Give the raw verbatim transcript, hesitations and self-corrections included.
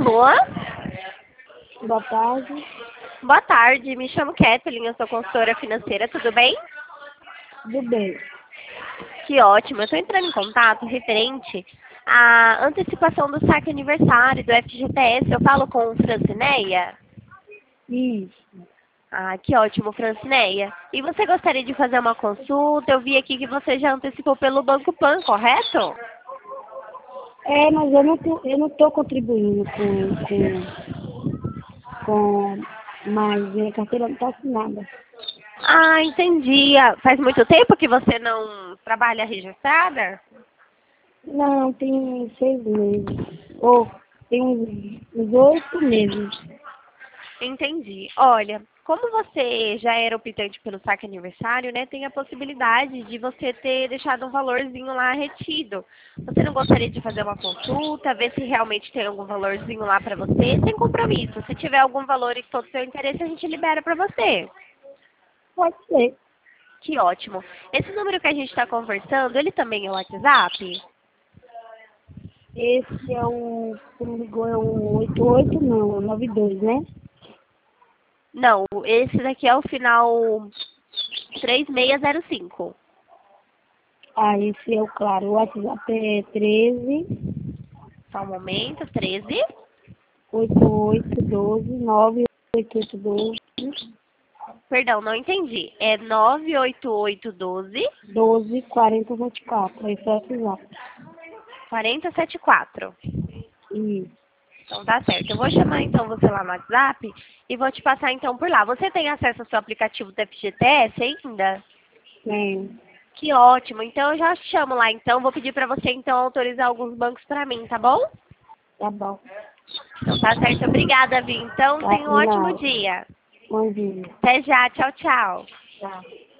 Luan. Boa tarde. Boa tarde, me chamo Kathleen, eu sou consultora financeira, tudo bem? Tudo bem. Que ótimo, eu estou entrando em contato referente à antecipação do saque aniversário do F G T S. Eu falo com Francineia? Isso. Ah, que ótimo, Francineia. E você gostaria de fazer uma consulta? Eu vi aqui que você já antecipou pelo Banco Pan, correto? É, mas eu não tô, eu não tô contribuindo com, com, com mas minha carteira não está assinada. Ah, entendi. Ah, faz muito tempo que você não trabalha registrada? Não, tem seis meses. Ou tem uns, uns oito meses. Entendi. Olha, como você já era optante pelo saque aniversário, né, tem a possibilidade de você ter deixado um valorzinho lá retido. Você não gostaria de fazer uma consulta, ver se realmente tem algum valorzinho lá para você, sem compromisso. Se tiver algum valor e for do seu interesse, a gente libera para você. Pode ser. Que ótimo. Esse número que a gente está conversando, ele também é o WhatsApp? Esse é o, você me ligou, é o oito oito, não, é o nove dois, né? Não, esse daqui é o final três seis zero cinco. Ah, esse é o claro. O WhatsApp é treze, Só um momento, treze. oito oito doze, nove oito oito doze, Perdão, não entendi. É nove oito oito doze doze quarenta vinte e quatro. Esse é o WhatsApp. quarenta setenta e quatro. Isso. Então tá certo. Eu vou chamar então você lá no WhatsApp e vou te passar então por lá. Você tem acesso ao seu aplicativo do F G T S ainda? Tem. Que ótimo. Então eu já te chamo lá então. Vou pedir pra você então autorizar alguns bancos pra mim, tá bom? Tá bom. Então tá certo. Obrigada, Vi. Então Tá, tenha um ótimo não. dia. Bom dia. Até já. Tchau, tchau. Tchau.